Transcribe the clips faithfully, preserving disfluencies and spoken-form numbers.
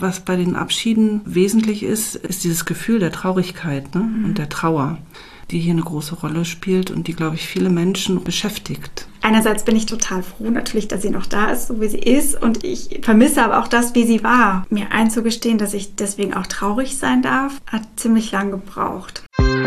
Was bei den Abschieden wesentlich ist, ist dieses Gefühl der Traurigkeit, ne? Mhm. Und der Trauer, die hier eine große Rolle spielt und die, glaube ich, viele Menschen beschäftigt. Einerseits bin ich total froh natürlich, dass sie noch da ist, so wie sie ist. Und ich vermisse aber auch das, wie sie war. Mir einzugestehen, dass ich deswegen auch traurig sein darf, hat ziemlich lang gebraucht.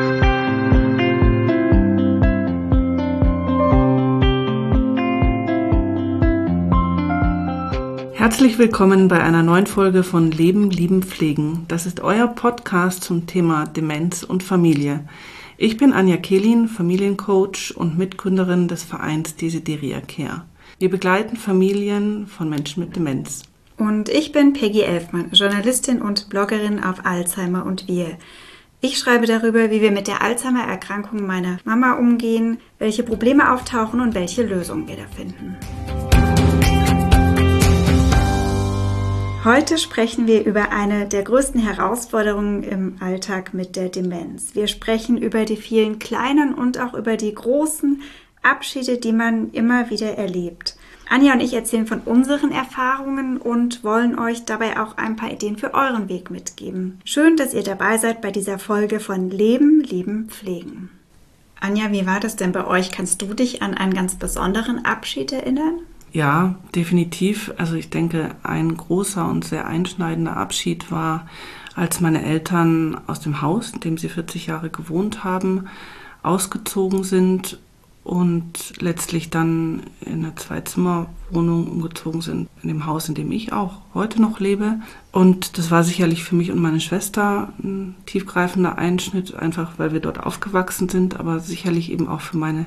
Herzlich willkommen bei einer neuen Folge von Leben, Lieben, Pflegen. Das ist euer Podcast zum Thema Demenz und Familie. Ich bin Anja Kehlin, Familiencoach und Mitgründerin des Vereins Desideria Care. Wir begleiten Familien von Menschen mit Demenz. Und ich bin Peggy Elfmann, Journalistin und Bloggerin auf Alzheimer und wir. Ich schreibe darüber, wie wir mit der Alzheimer-Erkrankung meiner Mama umgehen, welche Probleme auftauchen und welche Lösungen wir da finden. Heute sprechen wir über eine der größten Herausforderungen im Alltag mit der Demenz. Wir sprechen über die vielen kleinen und auch über die großen Abschiede, die man immer wieder erlebt. Anja und ich erzählen von unseren Erfahrungen und wollen euch dabei auch ein paar Ideen für euren Weg mitgeben. Schön, dass ihr dabei seid bei dieser Folge von Leben, Lieben, Pflegen. Anja, wie war das denn bei euch? Kannst du dich an einen ganz besonderen Abschied erinnern? Ja, definitiv. Also ich denke, ein großer und sehr einschneidender Abschied war, als meine Eltern aus dem Haus, in dem sie vierzig Jahre gewohnt haben, ausgezogen sind und letztlich dann in eine Zwei-Zimmer-Wohnung umgezogen sind, in dem Haus, in dem ich auch heute noch lebe. Und das war sicherlich für mich und meine Schwester ein tiefgreifender Einschnitt, einfach weil wir dort aufgewachsen sind, aber sicherlich eben auch für meine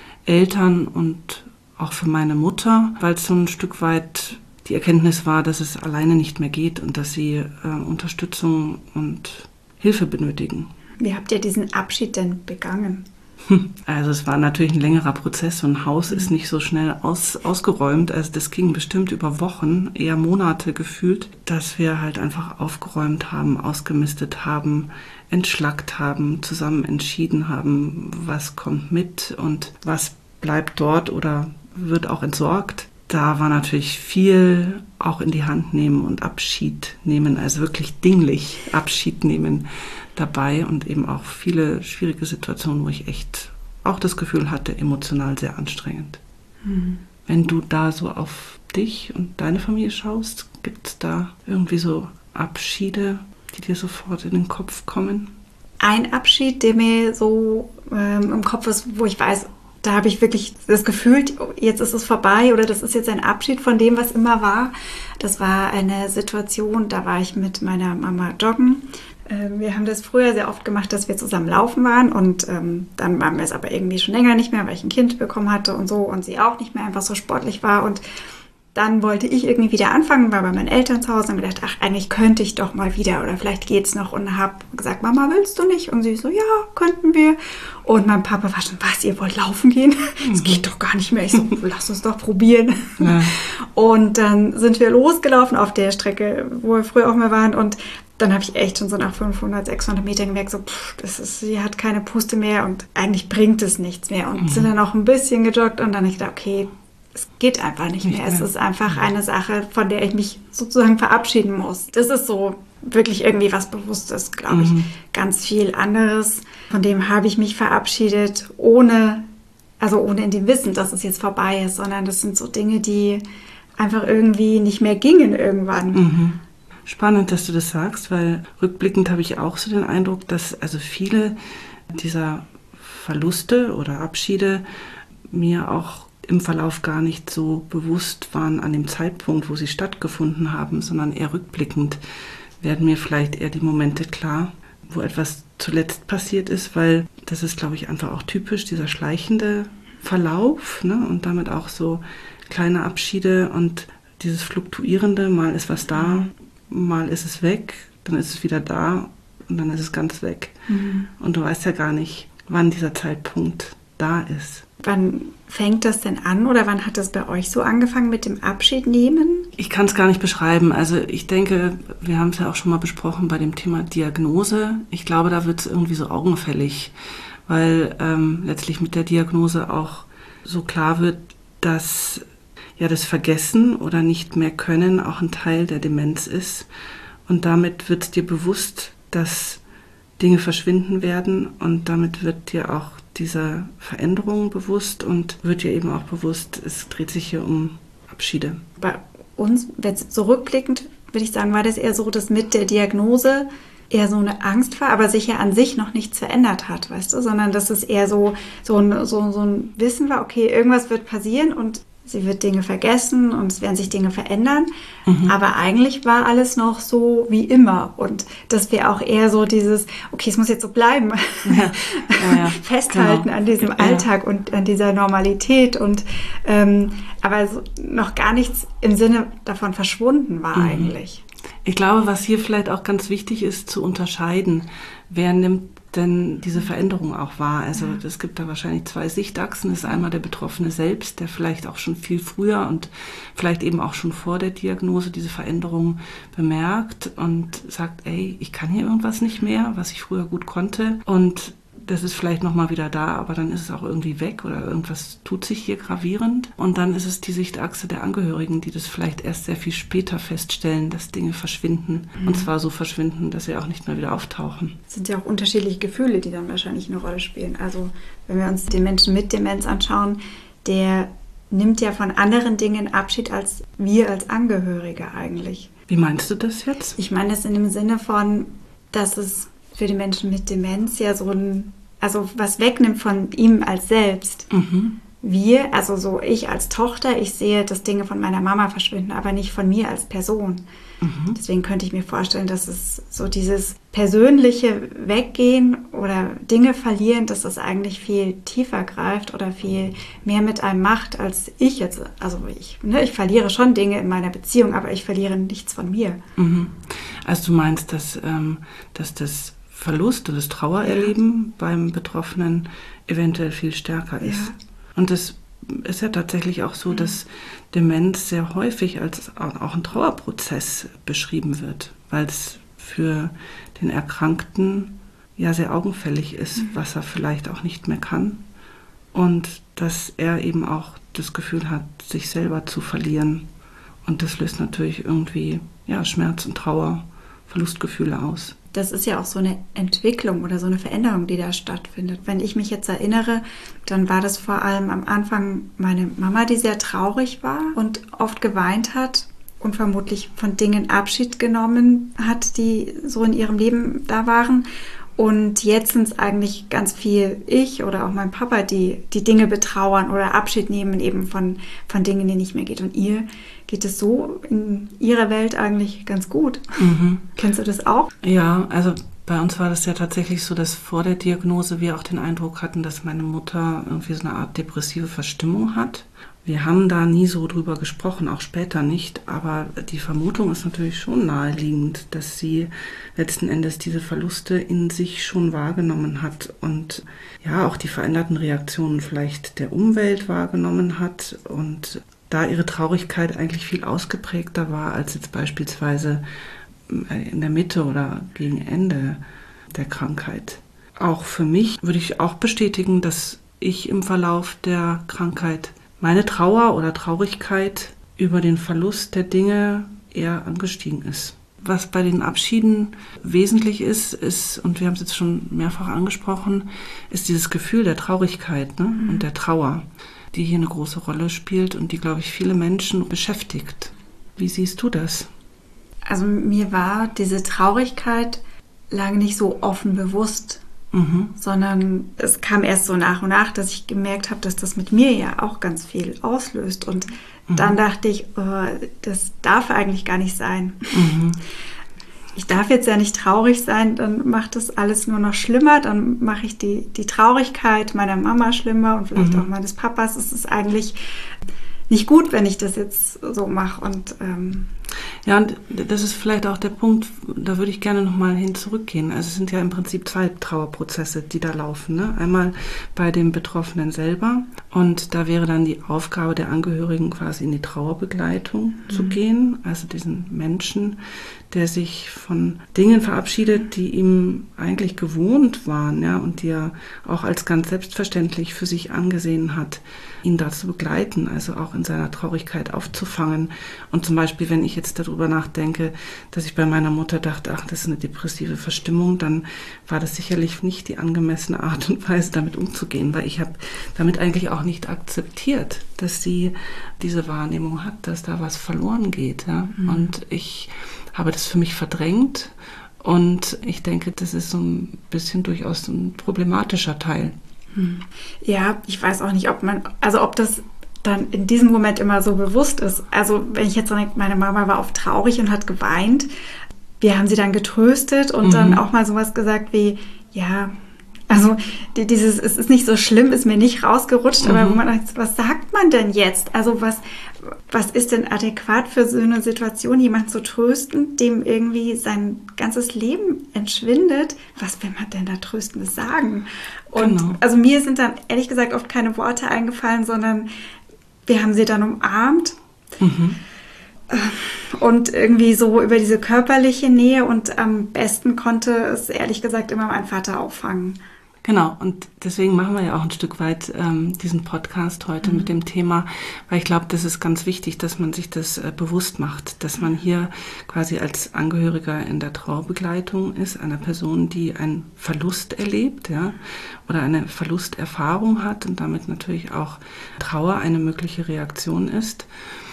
Eltern und auch für meine Mutter, weil es so ein Stück weit die Erkenntnis war, dass es alleine nicht mehr geht und dass sie äh, Unterstützung und Hilfe benötigen. Wie habt ihr diesen Abschied denn begangen? Also es war natürlich ein längerer Prozess. So ein Haus ist nicht so schnell aus, ausgeräumt. Also das ging bestimmt über Wochen, eher Monate gefühlt, dass wir halt einfach aufgeräumt haben, ausgemistet haben, entschlackt haben, zusammen entschieden haben, was kommt mit und was bleibt dort oder wird auch entsorgt. Da war natürlich viel auch in die Hand nehmen und Abschied nehmen, also wirklich dinglich Abschied nehmen dabei und eben auch viele schwierige Situationen, wo ich echt auch das Gefühl hatte, emotional sehr anstrengend. Mhm. Wenn du da so auf dich und deine Familie schaust, gibt es da irgendwie so Abschiede, die dir sofort in den Kopf kommen? Ein Abschied, der mir so ähm, im Kopf ist, wo ich weiß, da habe ich wirklich das Gefühl, jetzt ist es vorbei oder das ist jetzt ein Abschied von dem, was immer war. Das war eine Situation, da war ich mit meiner Mama joggen. Wir haben das früher sehr oft gemacht, dass wir zusammen laufen waren und ähm, dann waren wir es aber irgendwie schon länger nicht mehr, weil ich ein Kind bekommen hatte und so und sie auch nicht mehr einfach so sportlich war und dann wollte ich irgendwie wieder anfangen, war bei meinen Eltern zu Hause und habe gedacht, ach, eigentlich könnte ich doch mal wieder oder vielleicht geht's noch und habe gesagt, Mama, willst du nicht? Und sie so, ja, könnten wir. Und mein Papa war schon, was, ihr wollt laufen gehen? Das mhm. geht doch gar nicht mehr. Ich so, lass uns doch probieren. Ja. Und dann sind wir losgelaufen auf der Strecke, wo wir früher auch mal waren und dann habe ich echt schon so nach fünfhundert, sechshundert Metern gemerkt, so, pff, das ist, sie hat keine Puste mehr und eigentlich bringt es nichts mehr. Und mhm. sind dann auch ein bisschen gejoggt und dann habe ich gedacht, okay, es geht einfach nicht mehr. Es ist einfach eine Sache, von der ich mich sozusagen verabschieden muss. Das ist so wirklich irgendwie was Bewusstes, glaube ich. Mhm. Ganz viel anderes. Von dem habe ich mich verabschiedet, ohne, also ohne in dem Wissen, dass es jetzt vorbei ist, sondern das sind so Dinge, die einfach irgendwie nicht mehr gingen irgendwann. Mhm. Spannend, dass du das sagst, weil rückblickend habe ich auch so den Eindruck, dass also viele dieser Verluste oder Abschiede mir auch im Verlauf gar nicht so bewusst waren an dem Zeitpunkt, wo sie stattgefunden haben, sondern eher rückblickend werden mir vielleicht eher die Momente klar, wo etwas zuletzt passiert ist, weil das ist, glaube ich, einfach auch typisch, dieser schleichende Verlauf, ne? Und damit auch so kleine Abschiede und dieses Fluktuierende, mal ist was da, mal ist es weg, dann ist es wieder da und dann ist es ganz weg. Mhm. Und du weißt ja gar nicht, wann dieser Zeitpunkt da ist. Wann fängt das denn an oder wann hat das bei euch so angefangen mit dem Abschied nehmen? Ich kann es gar nicht beschreiben. Also ich denke, wir haben es ja auch schon mal besprochen bei dem Thema Diagnose. Ich glaube, da wird es irgendwie so augenfällig, weil ähm, letztlich mit der Diagnose auch so klar wird, dass ja das Vergessen oder nicht mehr können auch ein Teil der Demenz ist Und damit wird dir bewusst, dass Dinge verschwinden werden und damit wird dir auch diese Veränderung bewusst und wird dir eben auch bewusst, es dreht sich hier um Abschiede. Bei uns, jetzt zurückblickend, würde ich sagen, war das eher so, dass mit der Diagnose eher so eine Angst war, aber sich ja an sich noch nichts verändert hat, weißt du, sondern dass es eher so, so, ein, so, so ein Wissen war, okay, irgendwas wird passieren und sie wird Dinge vergessen und es werden sich Dinge verändern, mhm. aber eigentlich war alles noch so wie immer und dass wir auch eher so dieses, okay, es muss jetzt so bleiben, ja. Ja, ja. festhalten genau. an diesem Alltag ja. und an dieser Normalität und ähm, aber so noch gar nichts im Sinne davon verschwunden war mhm. eigentlich. Ich glaube, was hier vielleicht auch ganz wichtig ist, zu unterscheiden, wer nimmt denn diese Veränderung auch wahr. Also es gibt da wahrscheinlich zwei Sichtachsen. Das ist einmal der Betroffene selbst, der vielleicht auch schon viel früher und vielleicht eben auch schon vor der Diagnose diese Veränderung bemerkt und sagt, ey, ich kann hier irgendwas nicht mehr, was ich früher gut konnte. Und das ist vielleicht nochmal wieder da, aber dann ist es auch irgendwie weg oder irgendwas tut sich hier gravierend. Und dann ist es die Sichtachse der Angehörigen, die das vielleicht erst sehr viel später feststellen, dass Dinge verschwinden. Mhm. Und zwar so verschwinden, dass sie auch nicht mehr wieder auftauchen. Es sind ja auch unterschiedliche Gefühle, die dann wahrscheinlich eine Rolle spielen. Also wenn wir uns den Menschen mit Demenz anschauen, der nimmt ja von anderen Dingen Abschied als wir als Angehörige eigentlich. Wie meinst du das jetzt? Ich meine das in dem Sinne von, dass es für die Menschen mit Demenz ja so ein, also was wegnimmt von ihm als selbst. Mhm. Wir, also so ich als Tochter, ich sehe, dass Dinge von meiner Mama verschwinden, aber nicht von mir als Person. Mhm. Deswegen könnte ich mir vorstellen, dass es so dieses persönliche Weggehen oder Dinge verlieren, dass das eigentlich viel tiefer greift oder viel mehr mit einem macht, als ich jetzt. Also ich, ne, ich verliere schon Dinge in meiner Beziehung, aber ich verliere nichts von mir. Mhm. Also du meinst, dass, ähm, dass das Verlust und das Trauererleben ja. beim Betroffenen eventuell viel stärker ist. Ja. Und das ist ja tatsächlich auch so, dass Demenz sehr häufig als auch ein Trauerprozess beschrieben wird, weil es für den Erkrankten ja sehr augenfällig ist, mhm. was er vielleicht auch nicht mehr kann und dass er eben auch das Gefühl hat, sich selber zu verlieren. Und das löst natürlich irgendwie ja, Schmerz und Trauer, Verlustgefühle aus. Das ist ja auch so eine Entwicklung oder so eine Veränderung, die da stattfindet. Wenn ich mich jetzt erinnere, dann war das vor allem am Anfang meine Mama, die sehr traurig war und oft geweint hat und vermutlich von Dingen Abschied genommen hat, die so in ihrem Leben da waren. Und jetzt sind es eigentlich ganz viel ich oder auch mein Papa, die die Dinge betrauern oder Abschied nehmen eben von, von Dingen, die nicht mehr geht. Und ihr geht es so in ihrer Welt eigentlich ganz gut. Mhm. Kennst du das auch? Ja, also bei uns war das ja tatsächlich so, dass vor der Diagnose wir auch den Eindruck hatten, dass meine Mutter irgendwie so eine Art depressive Verstimmung hat. Wir haben da nie so drüber gesprochen, auch später nicht, aber die Vermutung ist natürlich schon naheliegend, dass sie letzten Endes diese Verluste in sich schon wahrgenommen hat und ja auch die veränderten Reaktionen vielleicht der Umwelt wahrgenommen hat und da ihre Traurigkeit eigentlich viel ausgeprägter war als jetzt beispielsweise in der Mitte oder gegen Ende der Krankheit. Auch für mich würde ich auch bestätigen, dass ich im Verlauf der Krankheit meine Trauer oder Traurigkeit über den Verlust der Dinge eher angestiegen ist. Was bei den Abschieden wesentlich ist, ist, und wir haben es jetzt schon mehrfach angesprochen, ist dieses Gefühl der Traurigkeit, ne? Mhm. Und der Trauer, die hier eine große Rolle spielt und die, glaube ich, viele Menschen beschäftigt. Wie siehst du das? Also mir war diese Traurigkeit lange nicht so offen bewusst. Mhm. Sondern es kam erst so nach und nach, dass ich gemerkt habe, dass das mit mir ja auch ganz viel auslöst. Und mhm. dann dachte ich, oh, das darf eigentlich gar nicht sein. Mhm. Ich darf jetzt ja nicht traurig sein, dann macht das alles nur noch schlimmer. Dann mache ich die, die Traurigkeit meiner Mama schlimmer und vielleicht mhm. auch meines Papas. Es ist eigentlich nicht gut, wenn ich das jetzt so mache. Und ähm, ja, und das ist vielleicht auch der Punkt, da würde ich gerne nochmal hin zurückgehen. Also es sind ja im Prinzip zwei Trauerprozesse, die da laufen. Ne? Einmal bei dem Betroffenen selber und da wäre dann die Aufgabe der Angehörigen quasi in die Trauerbegleitung mhm. zu gehen, also diesen Menschen, der sich von Dingen verabschiedet, die ihm eigentlich gewohnt waren, ja, und die er auch als ganz selbstverständlich für sich angesehen hat, ihn da zu begleiten, also auch in seiner Traurigkeit aufzufangen. Und zum Beispiel, wenn ich jetzt darüber nachdenke, dass ich bei meiner Mutter dachte, ach, das ist eine depressive Verstimmung, dann war das sicherlich nicht die angemessene Art und Weise, damit umzugehen, weil ich habe damit eigentlich auch nicht akzeptiert, dass sie diese Wahrnehmung hat, dass da was verloren geht. Ja? Mhm. Und ich habe das für mich verdrängt und ich denke, das ist so ein bisschen durchaus ein problematischer Teil. Ja, ich weiß auch nicht, ob man, also ob das dann in diesem Moment immer so bewusst ist. Also wenn ich jetzt denke, meine Mama war oft traurig und hat geweint. Wir haben sie dann getröstet und mhm. dann auch mal sowas gesagt wie, ja, also die, dieses, es ist nicht so schlimm, ist mir nicht rausgerutscht, mhm. aber wo man sagt, was sagt man denn jetzt? Also was, was ist denn adäquat für so eine Situation, jemanden zu trösten, dem irgendwie sein ganzes Leben entschwindet? Was will man denn da Tröstendes sagen? Und genau. Also mir sind dann ehrlich gesagt oft keine Worte eingefallen, sondern wir haben sie dann umarmt. Mhm. Und irgendwie so über diese körperliche Nähe und am besten konnte es ehrlich gesagt immer mein Vater auffangen. Genau, und deswegen machen wir ja auch ein Stück weit ähm, diesen Podcast heute mhm. mit dem Thema, weil ich glaube, das ist ganz wichtig, dass man sich das äh, bewusst macht, dass man hier quasi als Angehöriger in der Trauerbegleitung ist, einer Person, die einen Verlust erlebt, ja, oder eine Verlusterfahrung hat und damit natürlich auch Trauer eine mögliche Reaktion ist.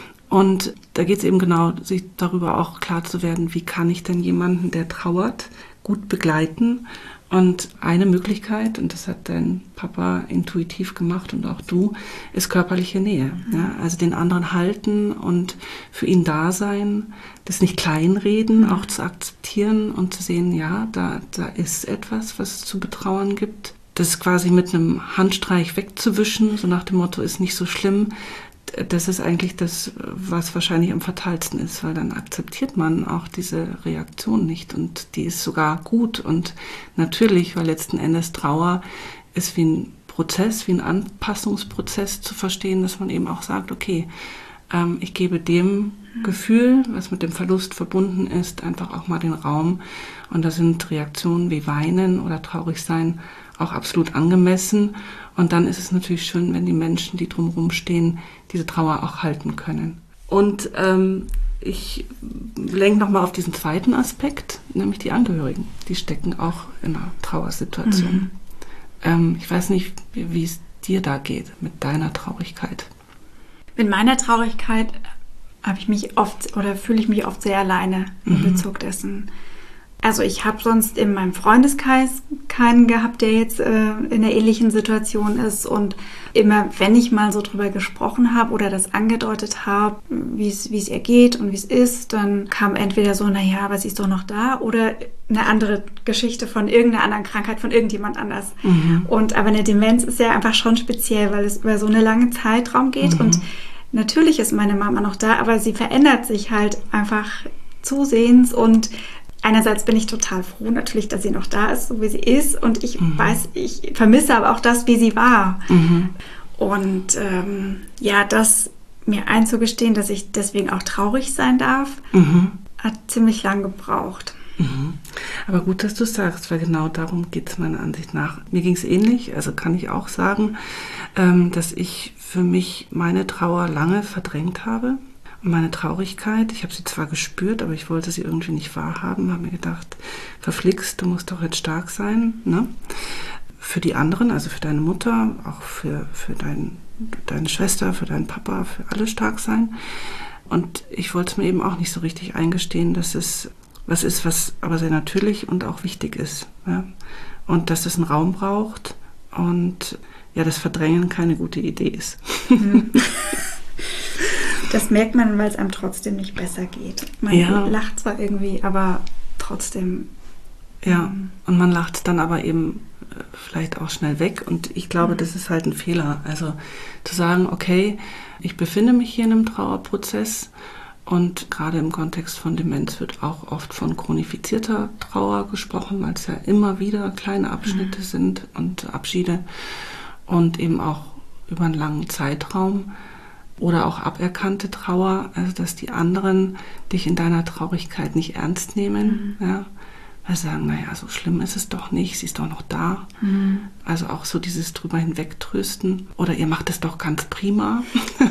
Und da geht es eben genau, sich darüber auch klar zu werden, wie kann ich denn jemanden, der trauert, gut begleiten. Und eine Möglichkeit, und das hat dein Papa intuitiv gemacht und auch du, ist körperliche Nähe. Ja? Also den anderen halten und für ihn da sein, das nicht kleinreden, auch zu akzeptieren und zu sehen, ja, da, da ist etwas, was es zu betrauern gibt. Das quasi mit einem Handstreich wegzuwischen, so nach dem Motto, ist nicht so schlimm. Das ist eigentlich das, was wahrscheinlich am fatalsten ist, weil dann akzeptiert man auch diese Reaktion nicht und die ist sogar gut und natürlich, weil letzten Endes Trauer ist wie ein Prozess, wie ein Anpassungsprozess zu verstehen, dass man eben auch sagt, okay, ähm, ich gebe dem Gefühl, was mit dem Verlust verbunden ist, einfach auch mal den Raum und da sind Reaktionen wie Weinen oder Traurigsein auch absolut angemessen. Und dann ist es natürlich schön, wenn die Menschen, die drumherum stehen, diese Trauer auch halten können. Und ähm, ich lenke nochmal auf diesen zweiten Aspekt, nämlich die Angehörigen. Die stecken auch in einer Trauersituation. Mhm. Ähm, ich weiß nicht, wie, wie es dir da geht mit deiner Traurigkeit. Mit meiner Traurigkeit habe ich mich oft oder fühle ich mich oft sehr alleine in mhm. Bezug dessen. Also ich habe sonst in meinem Freundeskreis keinen gehabt, der jetzt äh, in einer ähnlichen Situation ist. Und immer, wenn ich mal so drüber gesprochen habe oder das angedeutet habe, wie es wie es ihr geht und wie es ist, dann kam entweder so, naja, aber sie ist doch noch da, oder eine andere Geschichte von irgendeiner anderen Krankheit von irgendjemand anders. Mhm. Und aber eine Demenz ist ja einfach schon speziell, weil es über so einen langen Zeitraum geht. Mhm. Und natürlich ist meine Mama noch da, aber sie verändert sich halt einfach zusehends und einerseits bin ich total froh natürlich, dass sie noch da ist, so wie sie ist. Und ich mhm. weiß, ich vermisse aber auch das, wie sie war. Mhm. Und ähm, ja, das mir einzugestehen, dass ich deswegen auch traurig sein darf, mhm. hat ziemlich lang gebraucht. Mhm. Aber gut, dass du es sagst, weil genau darum geht es meiner Ansicht nach. Mir ging es ähnlich, also kann ich auch sagen, ähm, dass ich für mich meine Trauer lange verdrängt habe. Meine Traurigkeit, ich habe sie zwar gespürt, aber ich wollte sie irgendwie nicht wahrhaben, habe mir gedacht, verflixt, du musst doch jetzt stark sein, ne? Für die anderen, also für deine Mutter, auch für, für dein, deine Schwester, für deinen Papa, für alle stark sein. Und ich wollte es mir eben auch nicht so richtig eingestehen, dass es was ist, was aber sehr natürlich und auch wichtig ist. Ja? Und dass es einen Raum braucht und ja, das Verdrängen keine gute Idee ist. Mhm. Das merkt man, weil es einem trotzdem nicht besser geht. Man ja. lacht zwar irgendwie, aber trotzdem. Ja, ähm, und man lacht dann aber eben vielleicht auch schnell weg. Und ich glaube, mhm. das ist halt ein Fehler. Also zu sagen, okay, ich befinde mich hier in einem Trauerprozess und gerade im Kontext von Demenz wird auch oft von chronifizierter Trauer gesprochen, weil es ja immer wieder kleine Abschnitte mhm. sind und Abschiede und eben auch über einen langen Zeitraum. Oder auch aberkannte Trauer, also dass die anderen dich in deiner Traurigkeit nicht ernst nehmen. Mhm. Ja? Weil sie sagen, naja, so schlimm ist es doch nicht, sie ist doch noch da. Mhm. Also auch so dieses drüber hinwegtrösten. Oder ihr macht es doch ganz prima.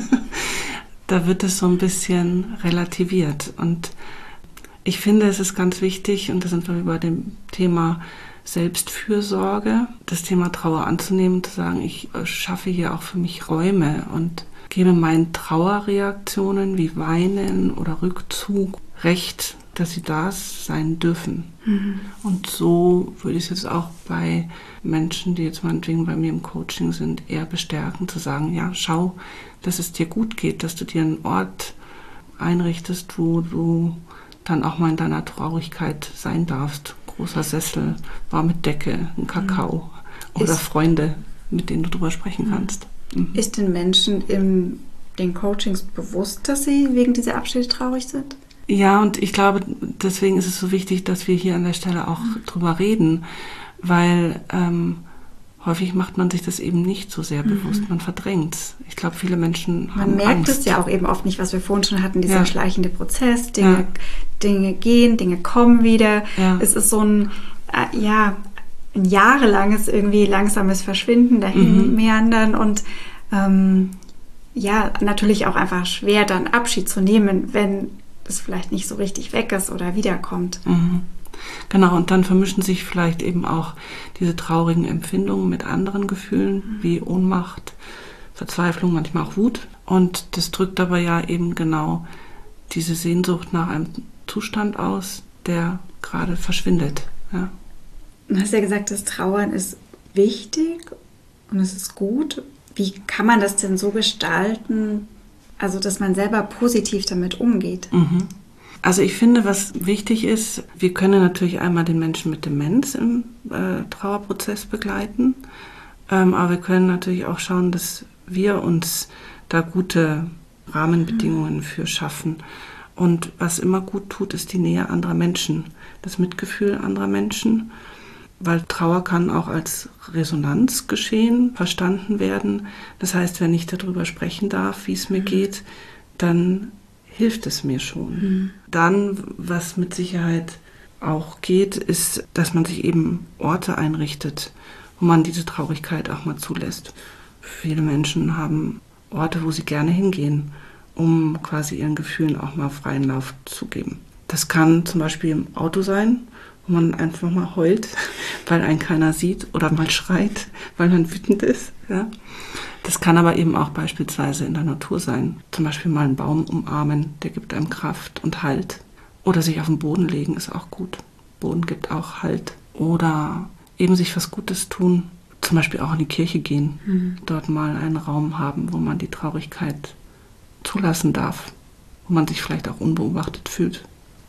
Da wird es so ein bisschen relativiert. Und ich finde, es ist ganz wichtig, und da sind wir über dem Thema Selbstfürsorge, das Thema Trauer anzunehmen, zu sagen, ich schaffe hier auch für mich Räume und gebe meinen Trauerreaktionen wie Weinen oder Rückzug Recht, dass sie da sein dürfen. Mhm. Und so würde ich es jetzt auch bei Menschen, die jetzt meinetwegen bei mir im Coaching sind, eher bestärken, zu sagen, ja, schau, dass es dir gut geht, dass du dir einen Ort einrichtest, wo du dann auch mal in deiner Traurigkeit sein darfst. Großer Sessel, warme Decke, ein Kakao mhm. oder ist, Freunde, mit denen du drüber sprechen kannst. Mhm. Ist den Menschen in den Coachings bewusst, dass sie wegen dieser Abschiede traurig sind? Ja, und ich glaube, deswegen ist es so wichtig, dass wir hier an der Stelle auch mhm. drüber reden, weil ähm, häufig macht man sich das eben nicht so sehr bewusst, mhm. man verdrängt es. Ich glaube, viele Menschen man haben merkt Angst. Es ja auch eben oft nicht, was wir vorhin schon hatten, dieser ja. schleichende Prozess, Dinge, ja. Dinge gehen, Dinge kommen wieder. Ja. Es ist so ein, äh, ja, ein jahrelanges irgendwie langsames Verschwinden, dahin mhm. meandern und ähm, ja, natürlich auch einfach schwer, dann Abschied zu nehmen, wenn es vielleicht nicht so richtig weg ist oder wiederkommt. Mhm. Genau, und dann vermischen sich vielleicht eben auch diese traurigen Empfindungen mit anderen Gefühlen, mhm. wie Ohnmacht, Verzweiflung, manchmal auch Wut. Und das drückt aber ja eben genau diese Sehnsucht nach einem Zustand aus, der gerade verschwindet. Ja. Du hast ja gesagt, das Trauern ist wichtig und es ist gut. Wie kann man das denn so gestalten, also dass man selber positiv damit umgeht? Mhm. Also ich finde, was wichtig ist, wir können natürlich einmal den Menschen mit Demenz im äh, Trauerprozess begleiten, ähm, aber wir können natürlich auch schauen, dass wir uns da gute Rahmenbedingungen mhm. für schaffen. Und was immer gut tut, ist die Nähe anderer Menschen, das Mitgefühl anderer Menschen, weil Trauer kann auch als Resonanzgeschehen verstanden werden. Das heißt, wenn ich darüber sprechen darf, wie es mir mhm. geht, dann hilft es mir schon. Mhm. Dann, was mit Sicherheit auch geht, ist, dass man sich eben Orte einrichtet, wo man diese Traurigkeit auch mal zulässt. Viele Menschen haben Orte, wo sie gerne hingehen, um quasi ihren Gefühlen auch mal freien Lauf zu geben. Das kann zum Beispiel im Auto sein, wo man einfach mal heult, weil einen keiner sieht oder mal schreit, weil man wütend ist. Ja. Das kann aber eben auch beispielsweise in der Natur sein. Zum Beispiel mal einen Baum umarmen, der gibt einem Kraft und Halt. Oder sich auf den Boden legen ist auch gut. Boden gibt auch Halt. Oder eben sich was Gutes tun, zum Beispiel auch in die Kirche gehen. Mhm. Dort mal einen Raum haben, wo man die Traurigkeit zulassen darf. Wo man sich vielleicht auch unbeobachtet fühlt.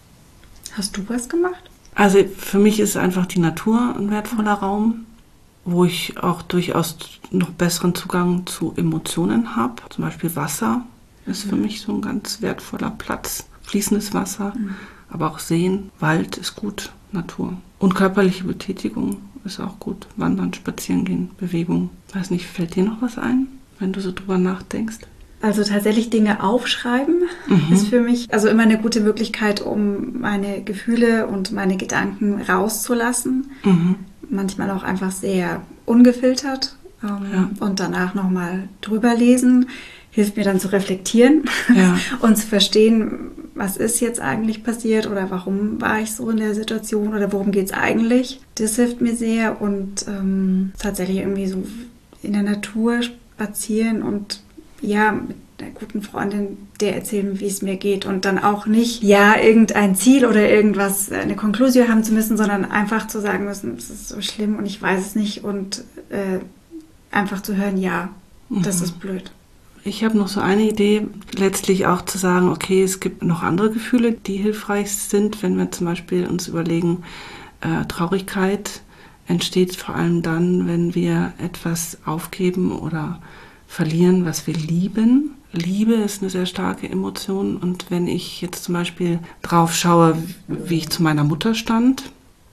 Hast du was gemacht? Also für mich ist einfach die Natur ein wertvoller Raum, wo ich auch durchaus noch besseren Zugang zu Emotionen habe. Zum Beispiel Wasser ist für mich so ein ganz wertvoller Platz. Fließendes Wasser, mhm. aber auch Seen, Wald ist gut, Natur. Und körperliche Betätigung ist auch gut. Wandern, spazieren gehen, Bewegung. Weiß nicht, fällt dir noch was ein, wenn du so drüber nachdenkst? Also tatsächlich Dinge aufschreiben mhm. ist für mich also immer eine gute Möglichkeit, um meine Gefühle und meine Gedanken rauszulassen. Mhm. Manchmal auch einfach sehr ungefiltert ähm, ja. und danach nochmal drüber lesen. Hilft mir dann zu reflektieren ja. und zu verstehen, was ist jetzt eigentlich passiert oder warum war ich so in der Situation oder worum geht es eigentlich. Das hilft mir sehr und ähm, tatsächlich irgendwie so in der Natur spazieren und ja, mit einer guten Freundin der erzählen, wie es mir geht und dann auch nicht, ja, irgendein Ziel oder irgendwas, eine Konklusion haben zu müssen, sondern einfach zu sagen müssen, es ist so schlimm und ich weiß es nicht und äh, einfach zu hören, ja, mhm. das ist blöd. Ich habe noch so eine Idee, letztlich auch zu sagen, okay, es gibt noch andere Gefühle, die hilfreich sind, wenn wir zum Beispiel uns überlegen, äh, Traurigkeit entsteht vor allem dann, wenn wir etwas aufgeben oder verlieren, was wir lieben. Liebe ist eine sehr starke Emotion und wenn ich jetzt zum Beispiel drauf schaue, wie ich zu meiner Mutter stand,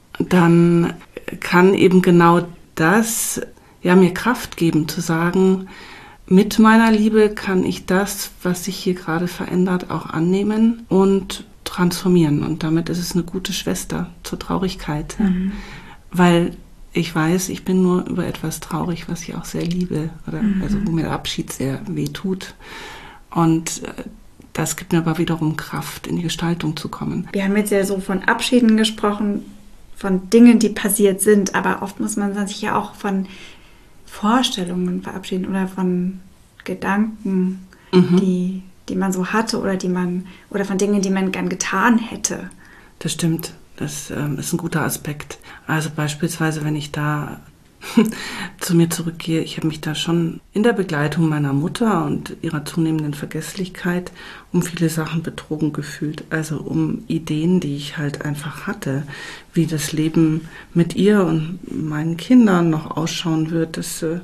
dann kann eben genau das ja, mir Kraft geben, zu sagen, mit meiner Liebe kann ich das, was sich hier gerade verändert, auch annehmen und transformieren. Und damit ist es eine gute Schwester zur Traurigkeit. Mhm. Weil ich weiß, ich bin nur über etwas traurig, was ich auch sehr liebe. Oder mhm. also wo mir der Abschied sehr weh tut. Und das gibt mir aber wiederum Kraft, in die Gestaltung zu kommen. Wir haben jetzt ja so von Abschieden gesprochen, von Dingen, die passiert sind. Aber oft muss man sich ja auch von Vorstellungen verabschieden oder von Gedanken, mhm. die, die man so hatte oder die man oder von Dingen, die man gern getan hätte. Das stimmt, das ähm, ist ein guter Aspekt. Also beispielsweise, wenn ich da zu mir zurückgehe, ich habe mich da schon in der Begleitung meiner Mutter und ihrer zunehmenden Vergesslichkeit um viele Sachen betrogen gefühlt. Also um Ideen, die ich halt einfach hatte, wie das Leben mit ihr und meinen Kindern noch ausschauen wird, dass äh,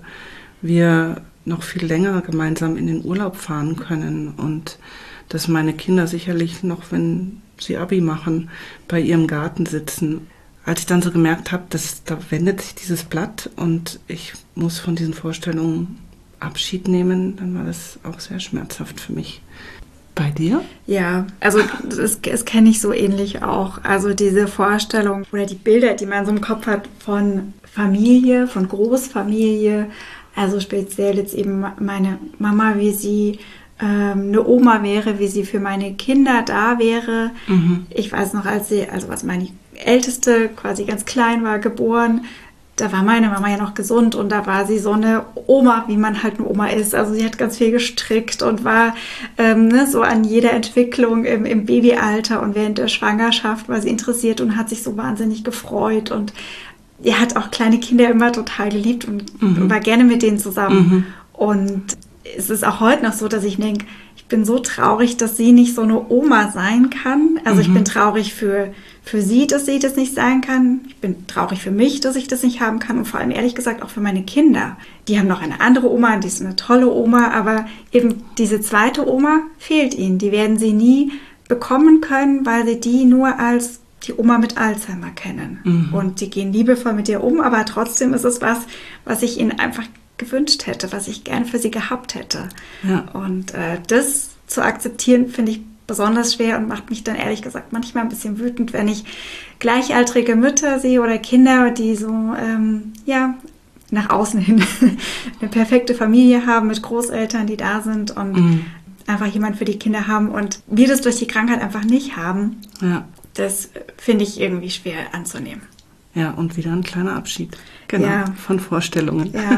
wir noch viel länger gemeinsam in den Urlaub fahren können und dass meine Kinder sicherlich noch, wenn sie Abi machen, bei ihrem Garten sitzen. Als ich dann so gemerkt habe, dass da wendet sich dieses Blatt und ich muss von diesen Vorstellungen Abschied nehmen, dann war das auch sehr schmerzhaft für mich. Bei dir? Ja, also das, das kenne ich so ähnlich auch. Also diese Vorstellung oder die Bilder, die man so im Kopf hat von Familie, von Großfamilie, also speziell jetzt eben meine Mama, wie sie ähm, eine Oma wäre, wie sie für meine Kinder da wäre. Mhm. Ich weiß noch, als sie, also als meine Älteste quasi ganz klein war, geboren, da war meine Mama ja noch gesund und da war sie so eine Oma, wie man halt eine Oma ist. Also sie hat ganz viel gestrickt und war ähm, ne, so an jeder Entwicklung im, im Babyalter und während der Schwangerschaft war sie interessiert und hat sich so wahnsinnig gefreut und er hat auch kleine Kinder immer total geliebt und mhm. war gerne mit denen zusammen. Mhm. Und es ist auch heute noch so, dass ich denke, ich bin so traurig, dass sie nicht so eine Oma sein kann. Also mhm. ich bin traurig für, für sie, dass sie das nicht sein kann. Ich bin traurig für mich, dass ich das nicht haben kann. Und vor allem, ehrlich gesagt, auch für meine Kinder. Die haben noch eine andere Oma, die ist eine tolle Oma. Aber eben diese zweite Oma fehlt ihnen. Die werden sie nie bekommen können, weil sie die nur als die Oma mit Alzheimer kennen. Mhm. Und die gehen liebevoll mit ihr um. Aber trotzdem ist es was, was ich ihnen einfach gewünscht hätte, was ich gerne für sie gehabt hätte. Ja. Und äh, das zu akzeptieren, finde ich besonders schwer und macht mich dann ehrlich gesagt manchmal ein bisschen wütend, wenn ich gleichaltrige Mütter sehe oder Kinder, die so, ähm, ja, nach außen hin eine perfekte Familie haben mit Großeltern, die da sind und mhm. einfach jemand für die Kinder haben und wir das durch die Krankheit einfach nicht haben. Ja. Das finde ich irgendwie schwer anzunehmen. Ja, und wieder ein kleiner Abschied. Genau, ja. Von Vorstellungen. Ja.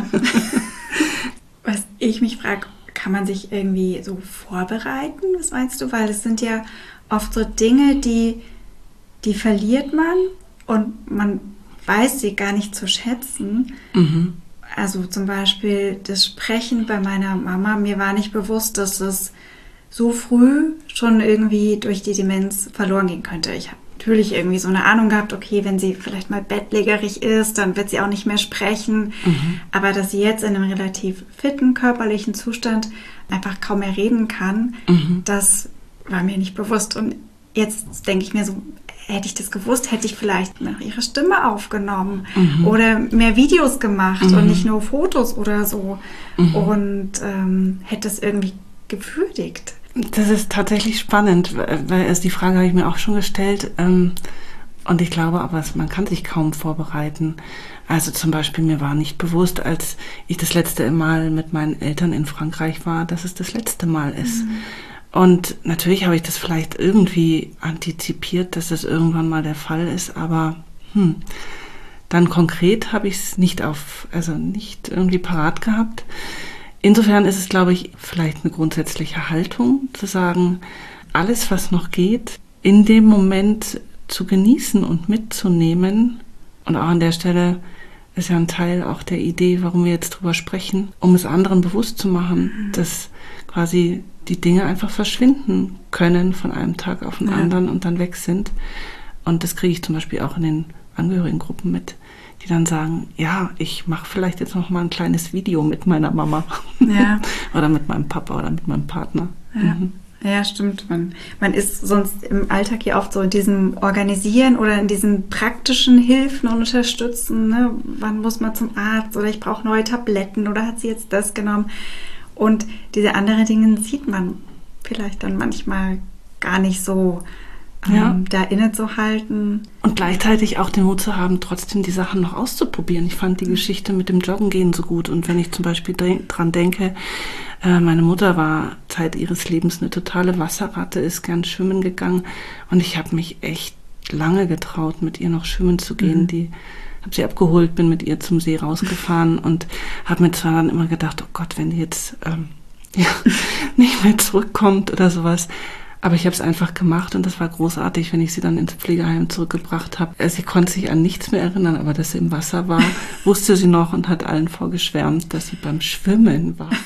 Was ich mich frage, kann man sich irgendwie so vorbereiten? Was meinst du? Weil es sind ja oft so Dinge, die, die verliert man und man weiß sie gar nicht zu schätzen. Mhm. Also zum Beispiel das Sprechen bei meiner Mama. Mir war nicht bewusst, dass es so früh schon irgendwie durch die Demenz verloren gehen könnte. Ich habe natürlich irgendwie so eine Ahnung gehabt, okay, wenn sie vielleicht mal bettlägerig ist, dann wird sie auch nicht mehr sprechen. Mhm. Aber dass sie jetzt in einem relativ fitten körperlichen Zustand einfach kaum mehr reden kann, mhm. das war mir nicht bewusst. Und jetzt denke ich mir so, hätte ich das gewusst, hätte ich vielleicht noch ihre Stimme aufgenommen mhm. oder mehr Videos gemacht mhm. und nicht nur Fotos oder so mhm. und ähm, hätte es irgendwie gewürdigt. Das ist tatsächlich spannend, weil also die Frage habe ich mir auch schon gestellt ähm, und ich glaube aber, man kann sich kaum vorbereiten. Also zum Beispiel, mir war nicht bewusst, als ich das letzte Mal mit meinen Eltern in Frankreich war, dass es das letzte Mal ist. Mhm. Und natürlich habe ich das vielleicht irgendwie antizipiert, dass das irgendwann mal der Fall ist, aber hm, dann konkret habe ich es nicht auf, also nicht irgendwie parat gehabt. Insofern ist es, glaube ich, vielleicht eine grundsätzliche Haltung, zu sagen, alles, was noch geht, in dem Moment zu genießen und mitzunehmen. Und auch an der Stelle ist ja ein Teil auch der Idee, warum wir jetzt drüber sprechen, um es anderen bewusst zu machen, mhm. dass quasi die Dinge einfach verschwinden können von einem Tag auf den ja. anderen und dann weg sind. Und das kriege ich zum Beispiel auch in den Angehörigengruppen mit, die dann sagen, ja, ich mache vielleicht jetzt noch mal ein kleines Video mit meiner Mama ja. oder mit meinem Papa oder mit meinem Partner. Ja, mhm. ja stimmt. Man, man ist sonst im Alltag ja oft so in diesem Organisieren oder in diesen praktischen Hilfen und Unterstützen. Ne? Wann muss man zum Arzt oder ich brauche neue Tabletten oder hat sie jetzt das genommen? Und diese anderen Dinge sieht man vielleicht dann manchmal gar nicht so, ähm, ja. da innezuhalten. Und gleichzeitig auch den Mut zu haben, trotzdem die Sachen noch auszuprobieren. Ich fand die mhm. Geschichte mit dem Joggen gehen so gut. Und wenn ich zum Beispiel dran denke, äh, meine Mutter war Zeit ihres Lebens eine totale Wasserratte, ist gern schwimmen gegangen. Und ich habe mich echt lange getraut, mit ihr noch schwimmen zu gehen. Mhm. Die habe sie abgeholt, bin mit ihr zum See rausgefahren und habe mir zwar dann immer gedacht, oh Gott, wenn die jetzt ähm, ja, nicht mehr zurückkommt oder sowas. Aber ich habe es einfach gemacht und das war großartig, wenn ich sie dann ins Pflegeheim zurückgebracht habe. Sie konnte sich an nichts mehr erinnern, aber dass sie im Wasser war, wusste sie noch und hat allen vorgeschwärmt, dass sie beim Schwimmen war.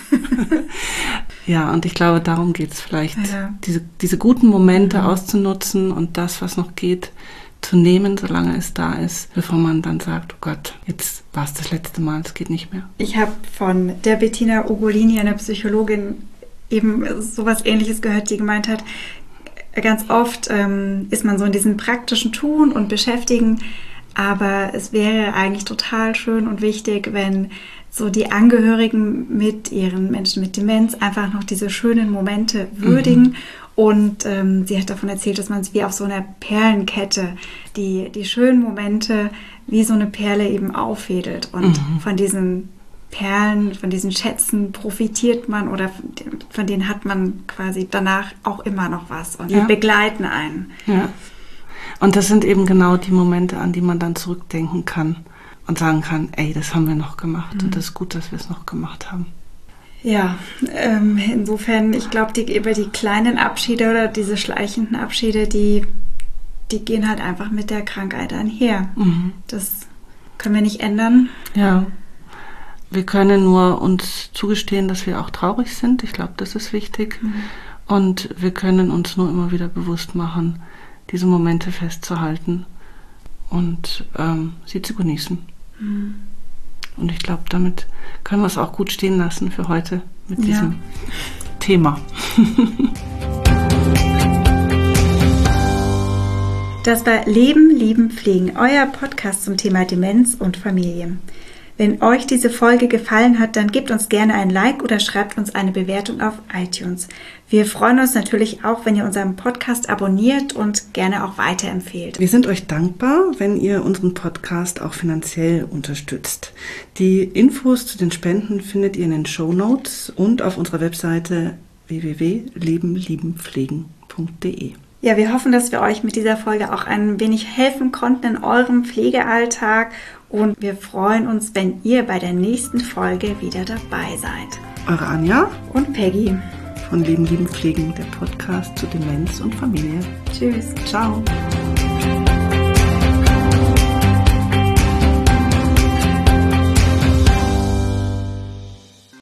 Ja, und ich glaube, darum geht es vielleicht, ja. diese, diese guten Momente mhm. auszunutzen und das, was noch geht, zu nehmen, solange es da ist, bevor man dann sagt, oh Gott, jetzt war es das letzte Mal, es geht nicht mehr. Ich habe von der Bettina Ugolini, einer Psychologin, eben sowas Ähnliches gehört, die gemeint hat, ganz oft ähm, ist man so in diesem praktischen Tun und Beschäftigen, aber es wäre eigentlich total schön und wichtig, wenn so die Angehörigen mit ihren Menschen mit Demenz einfach noch diese schönen Momente würdigen. Mhm. Und ähm, sie hat davon erzählt, dass man es wie auf so einer Perlenkette, die, die schönen Momente wie so eine Perle eben auffädelt. Und mhm. von diesen Perlen, von diesen Schätzen profitiert man oder von denen hat man quasi danach auch immer noch was und ja. die begleiten einen. Ja. Und das sind eben genau die Momente, an die man dann zurückdenken kann und sagen kann, ey, das haben wir noch gemacht mhm. und das ist gut, dass wir es noch gemacht haben. Ja, ähm, insofern, ich glaube, die, über die kleinen Abschiede oder diese schleichenden Abschiede, die, die gehen halt einfach mit der Krankheit einher. Mhm. Das können wir nicht ändern. Ja. Wir können nur uns zugestehen, dass wir auch traurig sind. Ich glaube, das ist wichtig. Mhm. Und wir können uns nur immer wieder bewusst machen, diese Momente festzuhalten und ähm, sie zu genießen. Mhm. Und ich glaube, damit können wir es auch gut stehen lassen für heute mit diesem ja. Thema. Das war Leben, Lieben, Pflegen, euer Podcast zum Thema Demenz und Familie. Wenn euch diese Folge gefallen hat, dann gebt uns gerne ein Like oder schreibt uns eine Bewertung auf iTunes. Wir freuen uns natürlich auch, wenn ihr unseren Podcast abonniert und gerne auch weiterempfehlt. Wir sind euch dankbar, wenn ihr unseren Podcast auch finanziell unterstützt. Die Infos zu den Spenden findet ihr in den Shownotes und auf unserer Webseite w w w punkt leben lieben pflegen punkt d e. Ja, wir hoffen, dass wir euch mit dieser Folge auch ein wenig helfen konnten in eurem Pflegealltag und wir freuen uns, wenn ihr bei der nächsten Folge wieder dabei seid. Eure Anja und Peggy von Leben, Lieben, Pflegen, der Podcast zu Demenz und Familie. Tschüss. Ciao.